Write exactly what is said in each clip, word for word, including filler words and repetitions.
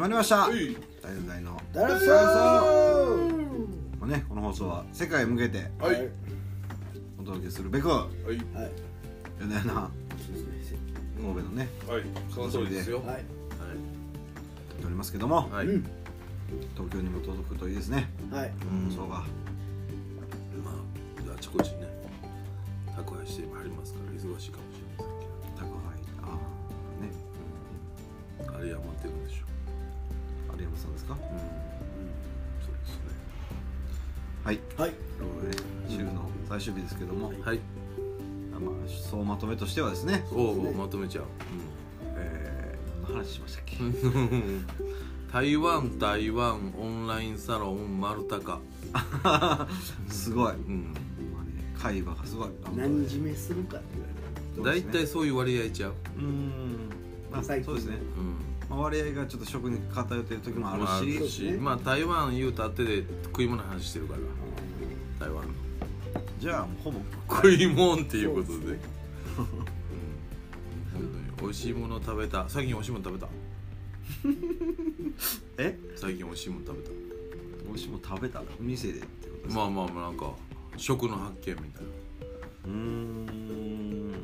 まりました。 はい、 大の大のダラソー、ね、この放送は世界へ向けてはい、 お届けするべく、はい、 はい、 夜な夜な神戸のね、 はい、その通りですよ。はい、はい、 撮っておりますけども、 はい、 東京にも届くといいですね。はい、放送がまああちこちね宅配してありますから忙しいかもしれませんけど、 宅配、ああね、 あれ余ってるんでしょう。 有山さんですか？うん、うん、 そうですね。 はい、 はい、 週の最終日ですけども、はい、まあ総まとめとしてはですね、 そうまとめちゃう。 えー、何の話しましたっけ？ 台湾台湾オンラインサロン丸高。 すごい。うん。会話がすごい。 何締めするかって言われる。だいたいそういう割合ちゃう。 うん。まあそうですね。うん。まあ割合がちょっと食に偏ってる時もあるし、 まあ台湾言うたってで食い物の話してるから。台湾の。 じゃあほぼ食い物っていうことで。美味しいもの食べた。最近美味しいもの食べた。 え？ 最近美味しいもの食べた。 美味しいもの食べた。店でってことですか？ まあまあまあなんか食の発見みたいな。 うーん。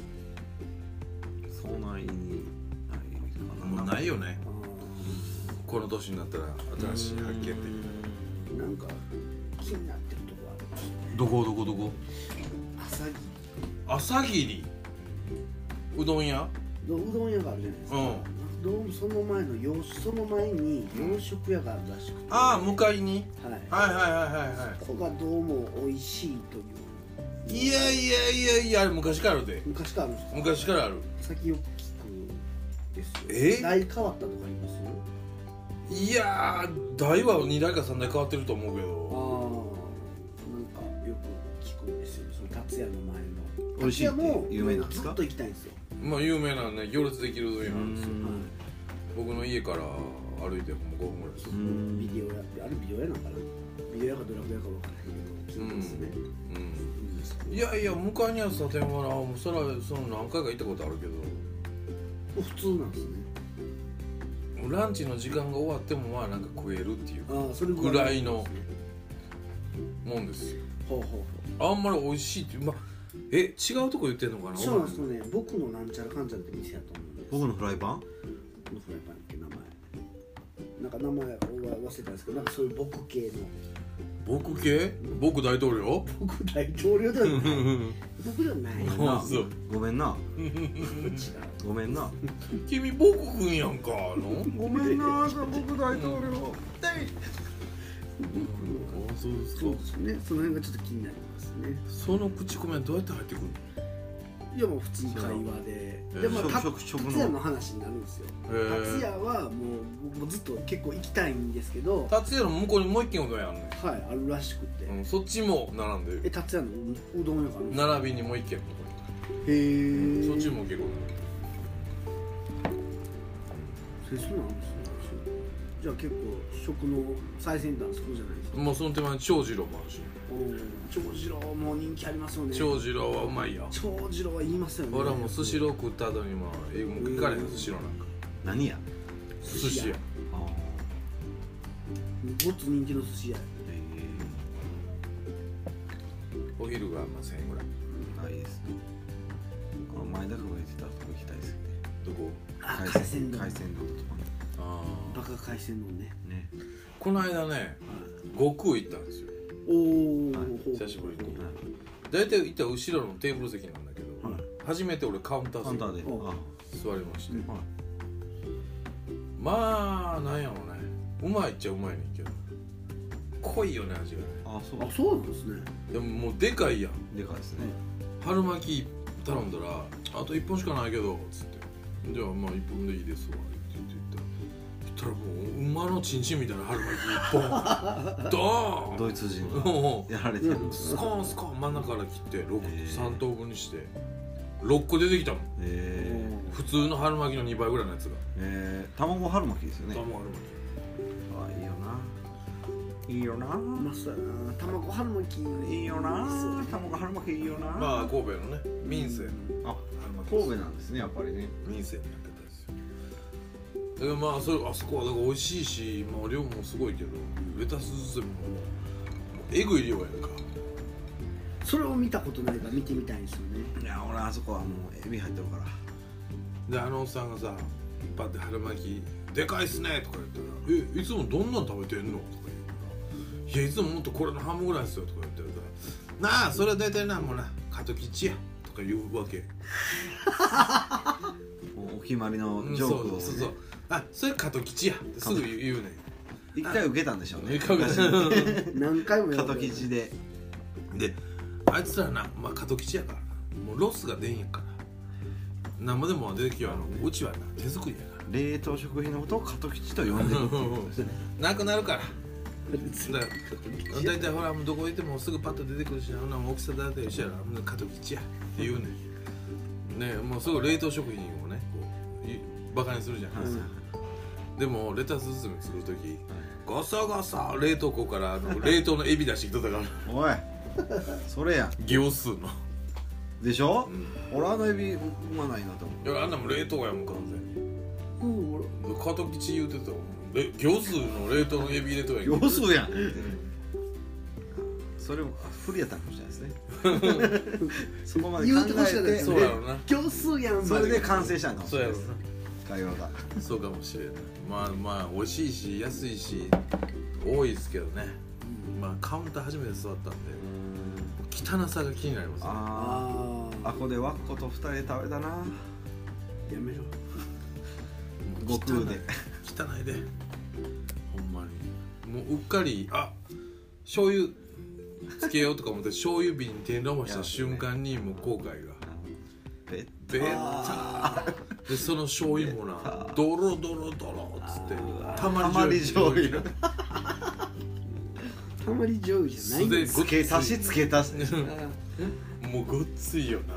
そんなにないかな。 もうないよね。この年になったら新しい発見ってなんか気になってるとこある。 どこどこどこ？ 朝霧。 朝霧。うどん屋？ うどん屋があるじゃないですか。うんどうもその前の洋その前に洋食屋があるらしくて、 ああ向かいに、 はい、 はいはいはいはいはいそこがどうも美味しいという。 いやいやいやいや昔からあるで。 昔からあるんですか？昔からある。 先よく聞くですよ。 え代変わったとか言います？ いやー代はにだいかさんだい変わってると思うけど。 ああなんかよく聞くんですよ。その達也の前の美味しいって有名なんですか？ ずっと行きたいんですよ。 まあ有名なね行列できるうどん屋なんですよ。僕の家から歩いてごふんぐらいです。 ビデオ屋あれビデオ屋なのかな？ビデオ屋かドラクエか分からへんけど聞いますね。 うん。いやいや向かいにあるサテンはなもうそらその何回か行ったことあるけど。 普通なんですね。 ランチの時間が終わってもまあなんか食えるっていうあそれぐらいのもんですよ。 ほうほうほう。 あんまり美味しいってまあえ違うとこ言ってんのかな。 そうなんですよね。僕のなんちゃらかんちゃらって店やと思うんです。 僕のフライパン？ 僕のフライパンって名前。なんか名前は忘れたんですけど、なんかそういう僕系の。 僕系？僕大統領？ 僕大統領ではない。僕ではない。 あそうごめんな。ごめんな。 君僕くんやんかの。 ごめんな僕大統領。 そうですね。その辺がちょっと気になりますね。 その口コミはどうやって入ってくるの？ いやもう普通に会話で、でも達也の話になるんですよ。達也はもうもうずっと結構行きたいんですけど、 達也の向こうにもう一軒うどん屋あるのよ。 はい、あるらしくて、 うん、そっちも並んでる。 え達也のうどん屋があるんですか？ 並びにもう一軒のところに。へえ。 そっちも結構そうなんですね。じゃあ結構食の最先端そこじゃないですか。 もうその手前に長次郎もあるし。 長次郎も人気ありますよね。 長次郎はうまいよ。 長次郎は言いますよね。 俺はもうスシロー食った後にもう行かれへんスシローなんか。 何や？ 寿司屋。ああ。 ごっつ人気の寿司屋。 お昼がまあせんえんぐらい。 ないですね。この前田君が言ってたとこ行きたいですよね。 どこ？ 海鮮丼。 海鮮丼とかね。 ああ。バカ海鮮丼ね。 ね。 この間ね、悟空行ったんですよ。 おお、 久しぶりに。大体行ったら後ろのテーブル席なんだけど、初めて俺カウンター席で座りまして、まあなんやろうね、うまいっちゃうまいねんけど濃いよね味がね。 あそうあそうなんですね。 でももうでかいやん。 でかいですね。 春巻き頼んだらあといっぽんしかないけどつってじゃあまあいっぽんでいいですわって言って言ったらもう馬のチンチンみたいな春巻きいっぽんドーンドイツ人がやられてる。 スコーンスコーン真ん中から切ってろくさん等分にしてろっこ出てきたもん。えー、普通の春巻きのにばいぐらいのやつが。 えー、卵春巻きですよね。 卵春巻き。 あいいよな。いいよな。 まそうやな。卵春巻きいいよな。卵春巻きいいよな。 まあ神戸のね民生のあ神戸なんですねやっぱりね。 民生にやってたんですよ。 だからまあそれあそこはだから美味しいし、まあ、量もすごいけどレタス包みもえぐい量やんか。 それを見たことないから見てみたいんですよね。 いや俺あそこはもうエビ入ってるから。 であのおっさんがさパッて春巻きでかいっすねとか言ったら「えいつもどんなん食べてんの?」とか言うから「いやいつももっとこれの半分ぐらいですよ」とか言ったらさ「なあそれ大体なもうな加藤吉や」とか言うわけ。 もうお決まりのジョークを、ね、 そうそうそう、あそれ加藤吉やってすぐ言うねん。 一回受けたんでしょうね。 一回受けた何回も加藤吉でであいつらな、まあ、加藤吉やからもうロスが出んやから何もでも出てきよ、あのうちはな手作りやから冷凍食品のことを加藤吉と呼んでるっていうことですね。 なくなるからだいたいほらどこ行ってもすぐパッと出てくるし、あんな大きさだって一緒やろ、加藤吉やって言うねんね。もうすぐ冷凍食品をねこうバカにするじゃないですか、うん、でもレタス包みするときガサガサ冷凍庫からあの冷凍のエビ出してきとったからおいそれや行数のでしょ、うん、俺あのエビうまないなと思う。 いやあんなもん冷凍やもん完全に、うん、加藤吉言うてたもん行数の冷凍のエビ入れとやん行数やん、うん、それも不利やったかもしれないですねそこまで考えてそうやろな行数やんそれで完成したの。 そうやろな会話がそうかもしれない。まあまあ美味しいし安いし多いですけどね、うん、まあカウンター初めて座ったんで汚さが気になりますね。 あああこでわっこと二人で食べたな。やめろ悟空で汚いでほんまにもううっかりあ醤油つけようとか思って醤油瓶に手伸ばした瞬間にもう後悔がベッベッでその醤油もなドロドロドロっつってたまり醤油たまり醤油じゃないんです。 つけ足しつけ足しもうごっついよな。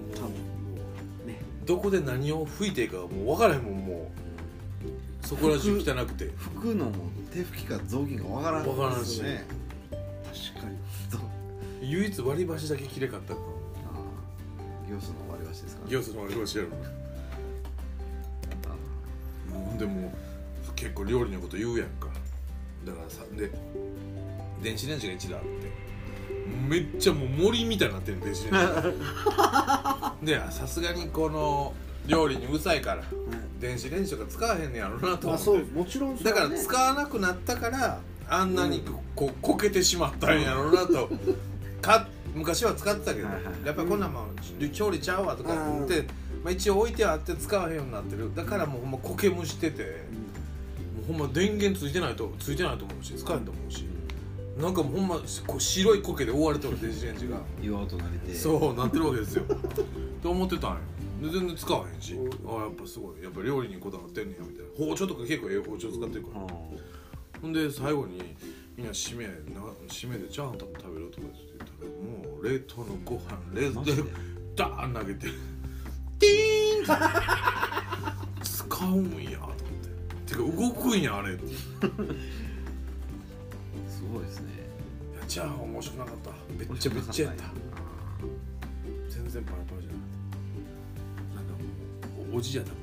どこで何を拭いていいかもう分からへんもん。もうそこら中汚くて拭くのも手拭きか雑巾か分からん分からんしね。 確かに唯一割り箸だけきれかったの。 行数の割り箸ですか、 行数の割り箸やろ。ほんでもう結構料理のこと言うやんか。だからさで電子レンジが一台あってめっちゃもう森みたいになってる電子レンジでさすがにこの料理にうるさいから、うん、電子レンジとか使わへんねやろなと思って。 そうもちろんそう、ね、 だから使わなくなったからあんなにこ、うん、こけてしまったんやろなとか昔は使ってたけど、はいはい、やっぱりこんなんもん調理ちゃうわとかって、まあ、一応置いてあって使わへんようになってる。だからもうほんまこけむしてて、うん、もうほんま電源ついてないとついてないと思うし使えんと思うし、なんかもうほんまこう白い苔で覆われてる電子レンジが岩となりてそうなってるわけですよと思ってたんよ。で全然使わへんし、ああやっぱすごいやっぱ料理にこだわってんねやみたいな。包丁とか結構ええ包丁使ってるから、ほんで最後にみんな締めな締めでチャーハン食べるとかって言ったらもう冷凍のご飯冷凍でダーン投げてティーンって使うんやと思っててか動くんやあれってすごいですね。 いやチャーハン面白くなかった。めっちゃめっちゃやった。全然パラパラじゃなくてなんかもうおじやだった。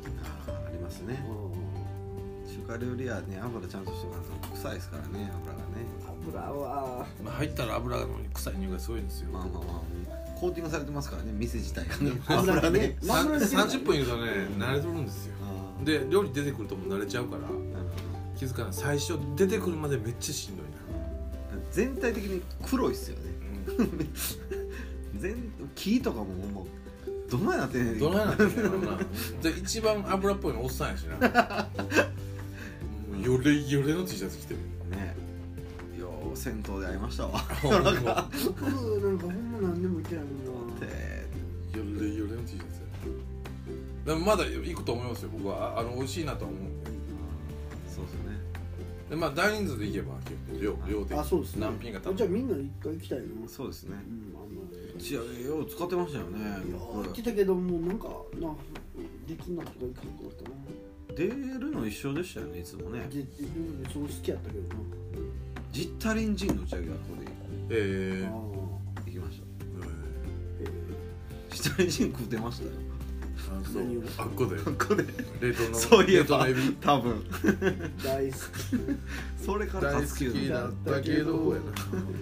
ありますね。中華料理はね油ちゃんとしておかんと臭いですからね。油がね油は、 まあ、入ったら油の臭い匂いがすごいんですよ。 まあまあまあコーティングされてますからね店自体がね油がねさんじゅっぷんいるとね慣れとるんですよ。で料理出てくるともう慣れちゃうから気づかない。最初出てくるまでめっちゃしんどいな。 全体的に黒いっすよね、うん、全木とかももうどないなってんねん。 どないなってんねんなで一番油っぽいのおっさんやしなヨレヨレの T シャツ着てるね。よう銭湯で会いましたわ僕なんかほんま何でも言ってないもんな。 ヨレヨレの T シャツでもまだ行くと思いますよ僕は。あの美味しいなとは思うんで。 そうですね。 でまあ大人数で行けば結構量量的にあそうですね。 何品か食べじゃあみんな一回行きたいな。 そうですね。 うんあのいやよう使ってましたよね。 いや言ってたけどもうなんかなできんなとかいかんかったな。 出るの一緒でしたよねいつもね。 でそう好きやったけどな。 ジッタリンジンの打ち上げはここでえー、 行きました。 えジッタリンジン食ってましたよ。 あそう何をあっこでここで冷凍のそういえば冷凍のエビ多分大好きそれから大好勝きつだったけどや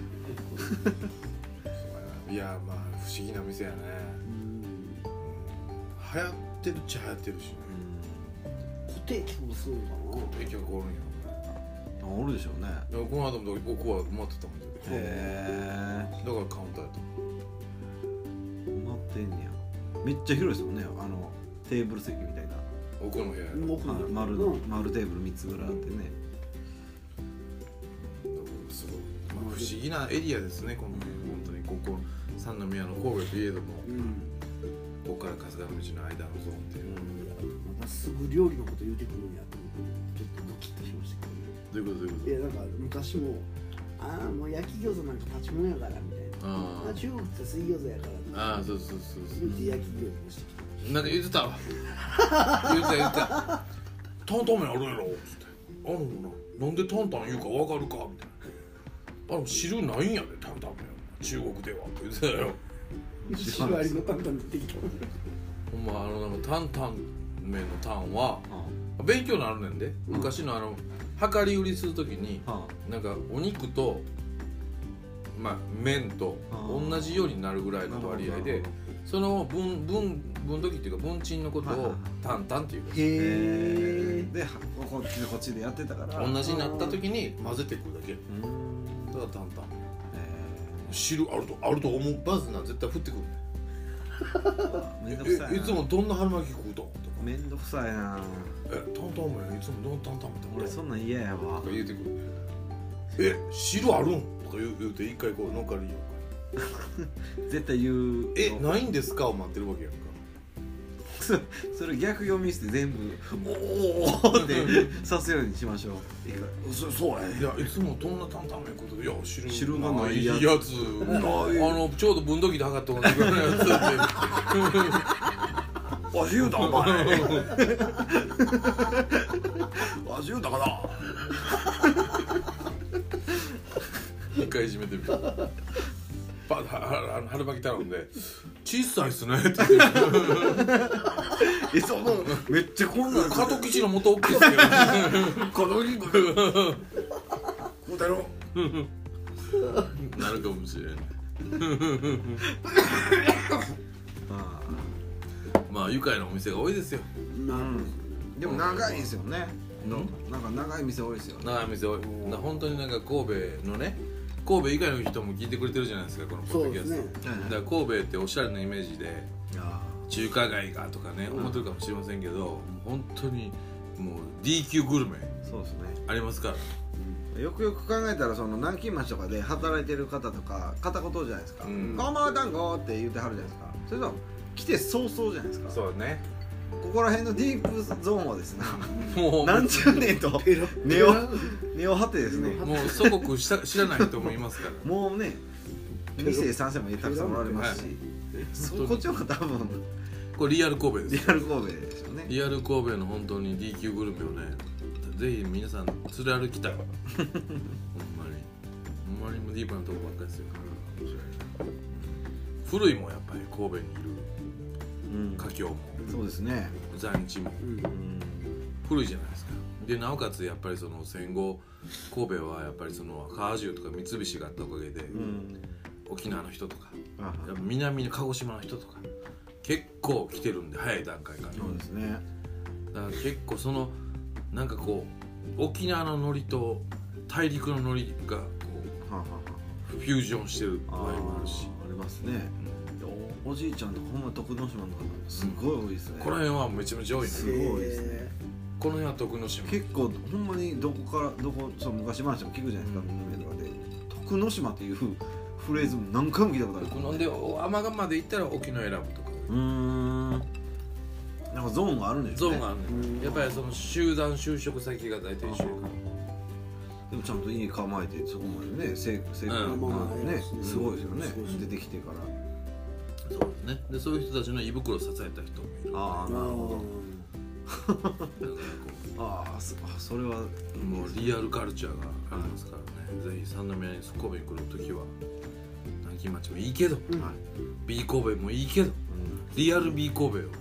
ないやまあ不思議な店やね流行ってるっちゃ流行ってるしね固定客もすごいかな影響がおるんやあおるでしょうねろねこの後も僕は待ってたもんへえだからカウンターやと待ってんねやめっちゃ広いですもんねあのテーブル席みたいな奥の部屋や奥のはい丸の丸テーブルみっつぐらいあってねすごい、まあ、不思議なエリアですねこの本当にここ三宮の神戸といえども、 うん、 ここから春日の道の間のゾーンっていう、 うん、またすぐ料理のこと言うてくるんやと思ってちょっとドキッとしましたけどねどういうことどういうこといやなんか昔もああもう焼き餃子なんか立ち物やからみたいなああ中国って水餃子やからああそうそうそうそう言うて焼き餃子してきてなんか言ってたわ言ってた言ってた担々麺あるやろっつってあのななんで担々言うか分かるかみたいなあの汁ないんやで担々麺中国ではって言ってたよシワリの担々出てきたほんまあのなんか担々麺のタンは勉強になるねんで、うん、昔のあの量り売りするときに、うん、なんかお肉とまあ麺と同じようになるぐらいの割合でその分分分時っていうか分賃のことをタンタンっていうかへえでこっちでこっちでやってたから同じになった時に混ぜていくだけだからタンタン汁あるとあると思うバズな絶対降ってくるめんどくさいないつもどんな春巻き食うとめんどくさいなえ担々麺いつもどんな担々麺って俺そんなん嫌やわとか言うてくるえ汁あるんとか言う言うて一回こう乗っかるよ絶対言うえないんですかを待ってるわけやんかそれ逆読みして全部おおってさせるようにしましょうそそうやいやいつもどんな担々麺食うといや汁汁がないやつあのちょうど分度器で測って同じぐらいのやつってわし言うたお前わし言うたかな一回いじめてみるパッは春巻き頼んで小さいっすねって言ってえそのめっちゃこんなん加藤吉の元大きいっすけどこの肉こうだろなるかもしれないまあ愉快なお店が多いですよ、 うん、でも長いですよね、うん、なんか長い店多いですよね長い店多いな本当になんか神戸のね神戸以外の人も聞いてくれてるじゃないですかこのポッドキャスト、ね、だから神戸っておしゃれなイメージで中華街がとかね思ってるかもしれませんけど、もう本当にもう ディーキュー グルメそうですねありますから、 うん、よくよく考えたらその南京町とかで働いてる方とか片言じゃないですか「こんばんは団子」って言ってはるじゃないですか。それと来て早々じゃないですか。 そうねここら辺のディープゾーンはですねもう何十年と根を根を張ってですねもう祖国知らない人もいますからもうねに世さん世もたくさんおられますし、はい、こっちの方が多分これリアル神戸です。 リアル神戸ですよね。 リアル神戸の本当に ディーキュー グルメをねぜひ皆さん連れ歩きたいほんまにほんまにもディープなとこばっかりですよ。古いもんやっぱり神戸にいる華僑も、 うん、そうですね在日も、うん、古いじゃないですか。でなおかつやっぱりその戦後神戸はやっぱりその川中とか三菱があったおかげで、うん、沖縄の人とか南の鹿児島の人とか結構来てるんで早い段階から。 そうですね。 だから結構そのなんかこう沖縄のノリと大陸のノリがこう、はあはあ、フュージョンしてる場合もあるし。 ありますね。うん、お, おじいちゃんとかほんま徳之島とかすごい多いですね。 うん、この辺はめちゃめちゃ多いね。 すごい多いですね。 この辺は徳之島。 結構ほんまにどこからどこその昔話も聞くじゃないですか。うん、とかで徳之島っていうフレーズも何回も聞いたことある。 なんで尼崎まで行ったら沖永良部とか。 うーん。なんかゾーンがあるんですね。 ゾーンがあるね。やっぱりその集団就職先が大体一緒やから。 でもちゃんと家構えてそこまでね成功なねすごいですよね。出てきてから。 そうですね。でそういう人たちの胃袋を支えた人もいる。 ああなるほど。ああ そ, それはもうリアルカルチャーがありますからね。ぜひ三宮に神戸に来るときは南京町もいいけど、うん、B 神戸もいいけど、うん、リアル B 神戸を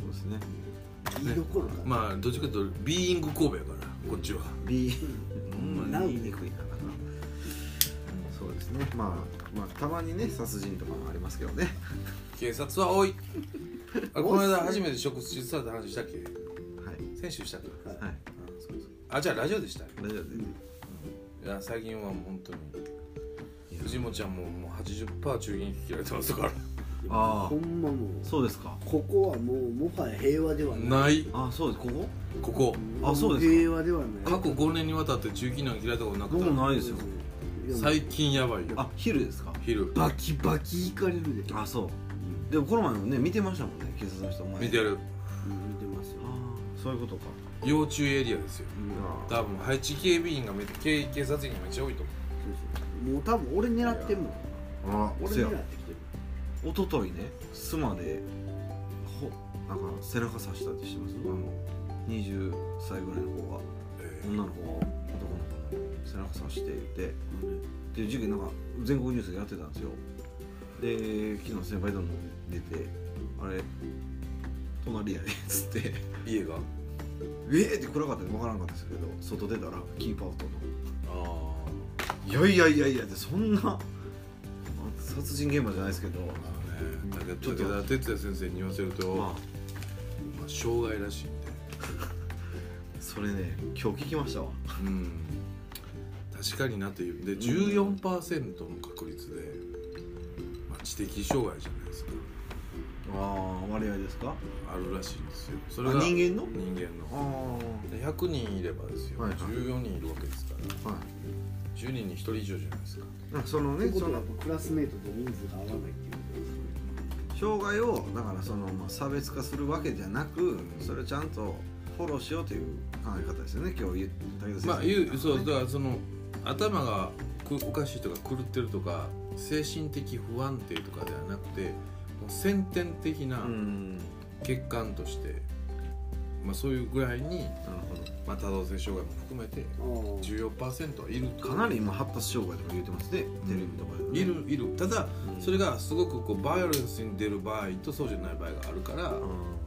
ですね。 いいどころか、ね、 まあどっちかというとビーイング神戸やからこっちはビーほんまに言いにくいな。そうですね。まあまあたまにね殺人とかもありますけどね。 警察は多い。あ、この間初めて職質された話したっけ？はい。先週したっけ？はい。あ、そうそう。あ、じゃあラジオでした。 ラジオでね。 いや最近はもう本当に藤本ちゃんももう はちじゅっパーセント 中撃切られてますから。 ああ。 ほんまもう。 そうですか。 ここはもうもはや平和ではない。 ない。 あ、そうです。ここ？ ここ。 あ、そうですか。 平和ではない。 過去ごねんにわたって中撃なんか切られたことなくて。 僕もないですよ。 最近やばいよ。 あ、昼ですか？ 昼。 バキバキいかれるで。 あ、そう。でもこの前もね見てましたもんね、警察の人。 見てる。 見てますよ。 ああ、そういうことか。 要注意エリアですよ。多分配置警備員がめっちゃ警警察員がめっちゃ多いと思う。 そうそう。もう多分俺狙ってるもん。 あ、 俺狙ってきてる。 おとといね、スマでほなんか背中刺したって知ってます？あのにじゅっさいぐらいの子が、えー、女の子が男の子の背中刺していて、っていう事件なんか全国ニュースでやってたんですよ。で昨日先輩とも出て、あれ隣やねっつって家がえーって暗かったんで分からんかったですけど、外出たらキーパーアウトの、ああいやいやいやいやで、そんな殺人現場じゃないですけど、まあ、ね、だけど武田鉄矢先生に言わせると、まあ、まあ傷害らしいんでそれね今日聞きましたわ。 うん確かになっていうで じゅうよんパーセント の確率で、まあ、知的障害じゃないですか。 ああ割合ですか？ あるらしいんですよ。それが人間の人間のあでひゃくにんいればですよ、はいはい、じゅうよにんいるわけですから、はい、じゅうにんにひとり以上じゃないですか。 なんかそのね、 そのクラスメートと人数が合わないっていう障害をだからその、まあ、差別化するわけじゃなく、それをちゃんとフォローしようという考え方ですよね。今日武田先生、 まあ言うそうだからその頭がおかしいとか狂ってるとか精神的不安定とかではなくて、もう先天的な欠陥として、まあ、そういうぐらいに、なるほど、まあ、多動性障害も含めて じゅうよんパーセント はいる。 かなり今発達障害とか言ってますね、テレビとかで、ね、 いるいる。ただ、うん、それがすごくこうバイオレンスに出る場合とそうじゃない場合があるから、うん、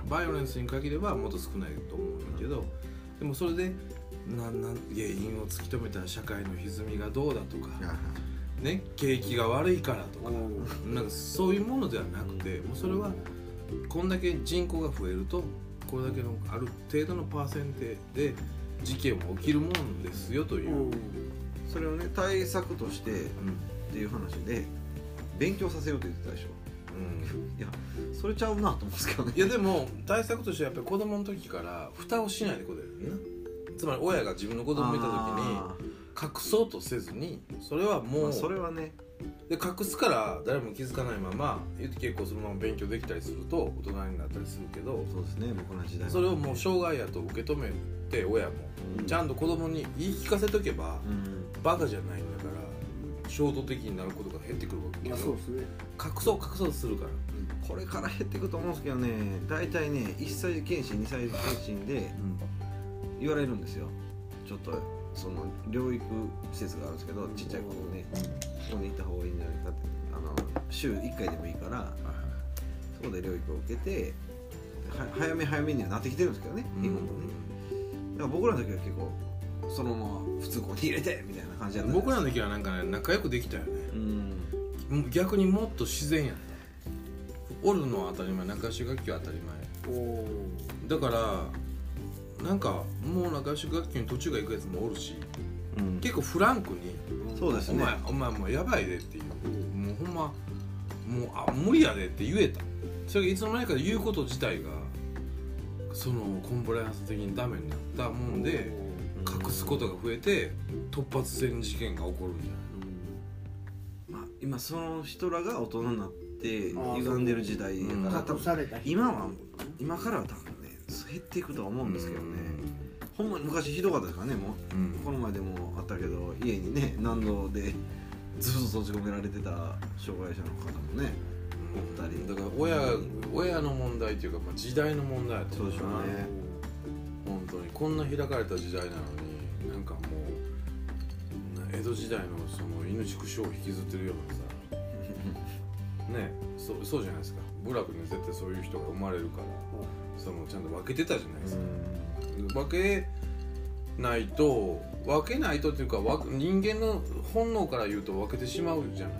バイオレンスに限ればもっと少ないと思うんだけど、うん、でもそれでなんなん原因を突き止めたら社会の歪みがどうだとか、ね、景気が悪いからとか、なんかそういうものではなくて、もうそれはこんだけ人口が増えるとこれだけのある程度のパーセンテで事件も起きるもんですよという、 それをね対策としてっていう話で勉強させようと言ってたでしょ。うん、いやそれちゃうなと思うんですけどね。 いやでも対策としてはやっぱり子供の時から蓋をしないでことだよね。つまり親が自分の子供を見た時に隠そうとせずに、それはもう、まあ、 それはねで隠すから誰も気づかないまま結構そのまま勉強できたりすると大人になったりするけど、 そうですね、僕の時代はね、 それをもう障害やと受け止めて親も、うん、ちゃんと子供に言い聞かせとけば、うん、バカじゃないんだから衝動的になることが減ってくるわけど、 そうですね、 隠そう隠そうとするから、 うん、これから減っていくと思うんですけどね、大体ねいっさい検診にさい検診で言われるんですよ。ちょっとその療育施設があるんですけど、ちっちゃい子ね、そこに行った方がいいんじゃないかって、あの週いっかいでもいいから、そこで療育を受けては早め早めにはなってきてるんですけどね、日本もね。だから僕らの時は結構そのまま普通こに入れてみたいな感じだった。 僕らの時はなんかね仲良くできたよね。うん、逆にもっと自然やった。おるのは当たり前、仲良し楽器は当たり前。おだからなんかもう仲良し楽器に途中が行くやつもおるし、うん、結構フランクに、 そうですね、 お前お前もうやばいでっていう、もうほんまもうあ無理やでって言えた。それがいつの間にか言うこと自体がそのコンプライアンス的にダメになったもんで、隠すことが増えて突発性に事件が起こるんじゃない、 まあ、今その人らが大人になって歪んでる時代だから、 隠された今は今からは多分ね減っていくとは思うんですけどね、ほんまに昔ひどかったですからね。もう、うん、この前でもあったけど家にね難動でずっと閉じ込められてた障害者の方もねおったり、 だから親、うん、親の問題というか、まあ、時代の問題やってるでしょうね。本当にこんな開かれた時代なのに、なんかもう江戸時代のその犬畜生を引きずってるようなさねそうそうじゃないですか。部落に絶対そういう人が生まれるから、そのちゃんと分けてたじゃないですか。分けないと分けないとっていうか人間の本能から言うと分けてしまうじゃない、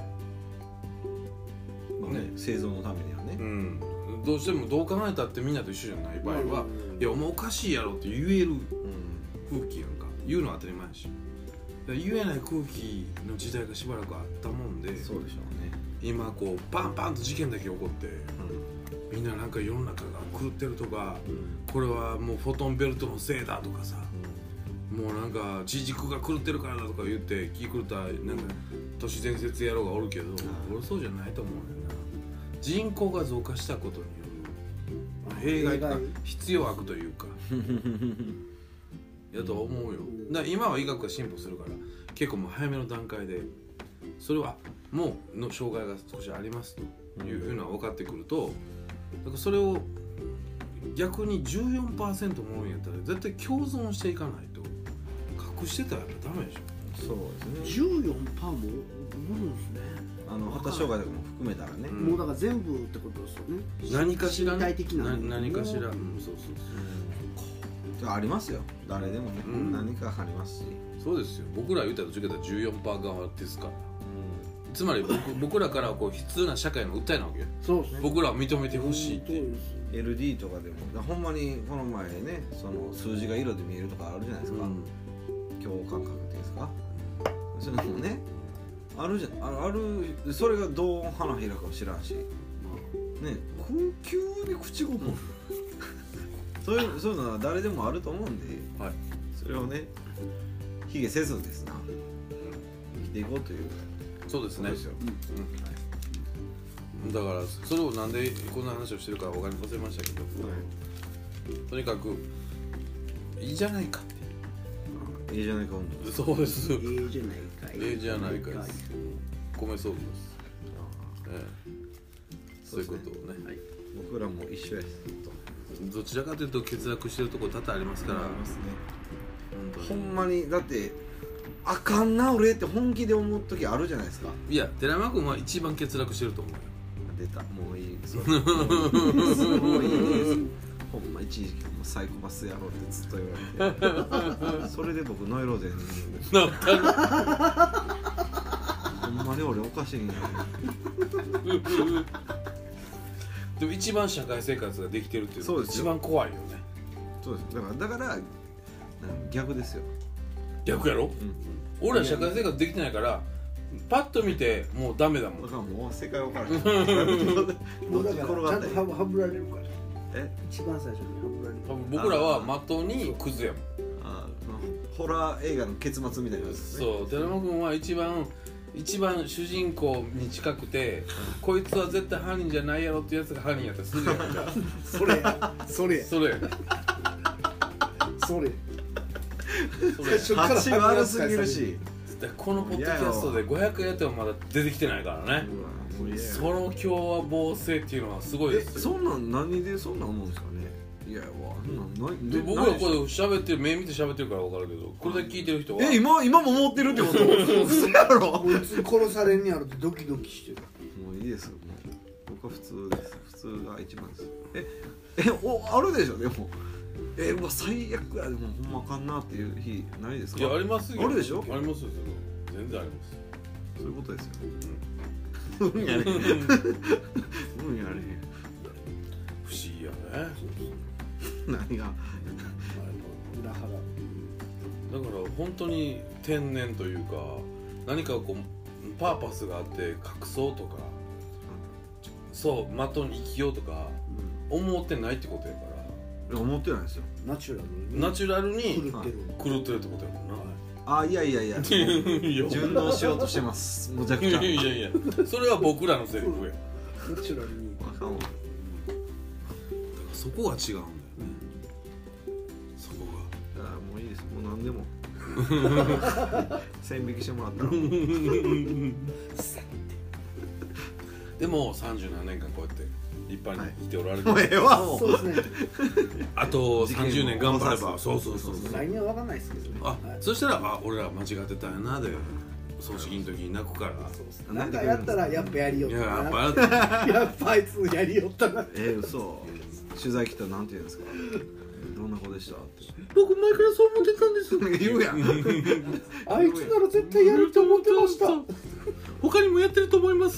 まあね、生存のためにはね、 うん、どうしてもどう考えたってみんなと一緒じゃない場合は、いやお前おかしいやろって言える空気やんか、言うのは当たり前やし、言えない空気の時代がしばらくあったもんで、 そうでしょうね。 今こうパンパンと事件だけ起こって、うん、みんななんか世の中が狂ってるとか、うん、これはもうフォトンベルトのせいだとかさ、うん、もうなんか地軸が狂ってるからだとか言って気狂ったなんか都市伝説野郎がおるけど、うん、俺そうじゃないと思うねんな。人口が増加したことによる弊害とか必要悪というかやと思うよ。だから今は医学が進歩するから結構もう早めの段階でそれはもうの障害が少しありますというのは分かってくると、だからそれを逆に じゅうよんパーセント ものやったら絶対共存していかないと隠してたらやっぱダメでしょ。 そうですね。 じゅうよんパーセント もおるんですね。 あの発達障害とかも含めたらね、 うん、もうだから全部ってことですよね。 何かしら、ね、 身体的な何かしら、うん、そうそうそうありますよ。誰でもね、うん、何かありますし。 そうですよ。僕ら言ったらじゅうよんパーセント 側ですから、うん、つまり 僕, 僕らからはこう悲痛な社会の訴えなわけよ。 そうですね。 僕らは認めてほしいって、うん、 エルディー とかでもほんまにこの前ね、その数字が色で見えるとかあるじゃないですか、うん、共感覚っていうんですか、そういうのもねあるじゃん。ある、それがどう花開くか知らんし、ね、急に口ごもるそういう、そういうのは誰でもあると思うんで、はい、それをね卑下せずですな、生きていこうという。 そうですね。そうですよ、うん、だからそれをなんでこんな話をしてるか分かりませんましたけど、はい、とにかくいいじゃないかっていう、 いいじゃないか運動。 そうです。 いいじゃないかい。 いいじゃないかいです。米そうです。ええ、そういうことをね。はい、 僕らも一緒です。 どちらかというと欠落してるところ多々ありますから。ありますね。 ほんまにだってあかんな俺って本気で思う時あるじゃないですか。 いや寺山君は一番欠落してると思うよ。 出た、もういい。そうもういいです。ほんま一時期もうサイコパスやろうってずっと言われてそれで僕ノイローゼになったほんまに俺おかしいんやでも一番社会生活ができてるっていうのが一番怖いよね。 そうです。だからだから逆ですよ。 逆やろ、うん、俺ら社会生活できてないからパッと見てもうダメだもん。 だからもう世界分からないもうだからちゃんとハブられるから。え一番最初にハブられる。 僕らは的にクズやもん。 あホラー映画の結末みたいなやつですね。 そう、寺間君は一番一番主人公に近くてこいつは絶対犯人じゃないやろってやつが犯人やったらするやんかそれそれそれそれ蜂悪すぎるし、 このポッドキャストでごひゃくやってもまだ出てきてないからね。その共和防政っていうのはすごいですよ。 え、そんなん何でそんなん思うんですかね。いやわ、 で僕らこれ喋ってる、目見て喋ってるから分かるけど、これだけ聞いてる人はえ、今今も思ってるってこと嘘やろ。 こいつ殺されんやろってドキドキしてる。 もういいです。もう僕は普通です。普通が一番です。ええおあるでしょ。でもえうわ最悪や、でもほんまあかんなっていう日ないですか。 いやありますよ。 あるでしょ。 ありますよ。全然あります。 そういうことですよ。うん、うんやれ。うんやれ。 不思議やね。 何が。 裏腹。 だから本当に天然というか何かこうパーパスがあって隠そうとか、そう的に生きようとか思ってないってことやから。 思ってないですよ。 ナチュラルにナチュラルに狂ってる狂ってるってことやもんな。 あ、いやいやいや順応しようとしてます。むちゃくちゃ。 いやいやそれは僕らのセリフや。 ナチュラルにあかんわ。だからそこが違うんだよね。そこが。だからもういいです。もう何でも線引きしてもらったらでもさんじゅうななねんかんこうやって立派に生きておられる、 はい、もうええわもうそうですねあとさんじゅうねん頑張ればそうそうそうそう来年は分かんないですけどね。 あ、はい、そしたらあ俺ら間違ってたんやなで葬式の時に泣くから。 なんかやったらやっぱやりよったな。 やっぱやったやっぱあいつやりよったな。 えー、嘘。取材来たらなんて言うんですか。どんな子でしたって。 僕前からそう思ってたんです。 言うやん。 あいつなら絶対やると思ってました。 他にもやってると思います。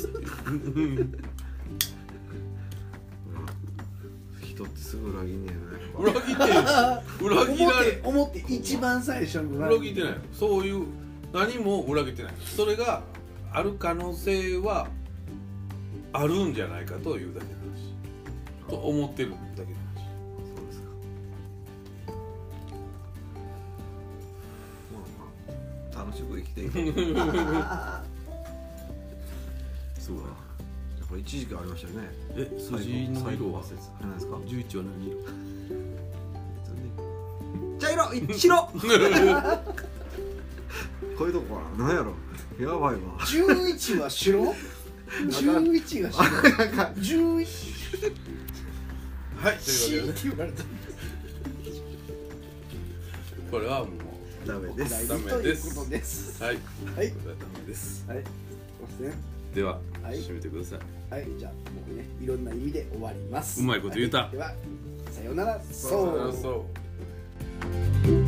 人ってすぐ裏切んねえな。裏切って裏切られ思って一番最初に裏切ってない。そういう何も裏切ってない。それがある可能性はあるんじゃないかというだけの話と思ってるだけの話。 そうですか。まあまあ楽しく生きていこう。 そうだ。 これ一時期ありましたよね。 え、筋の色は何ですか。 じゅういちは何色？ 茶色、白。こういうとこかな。なんやろ。やばいわ。 じゅういちは白？じゅういちが白。じゅういち。 はい。というわけでね。これはもうダメです。 ダメです。 ということです。 はい。 はい。 これはダメです。 はい。 では、 はい、 締めてください。 はい、じゃあもうね、いろんな意味で終わります。 うまいこと言うた。 はい、では、さようなら。 そう。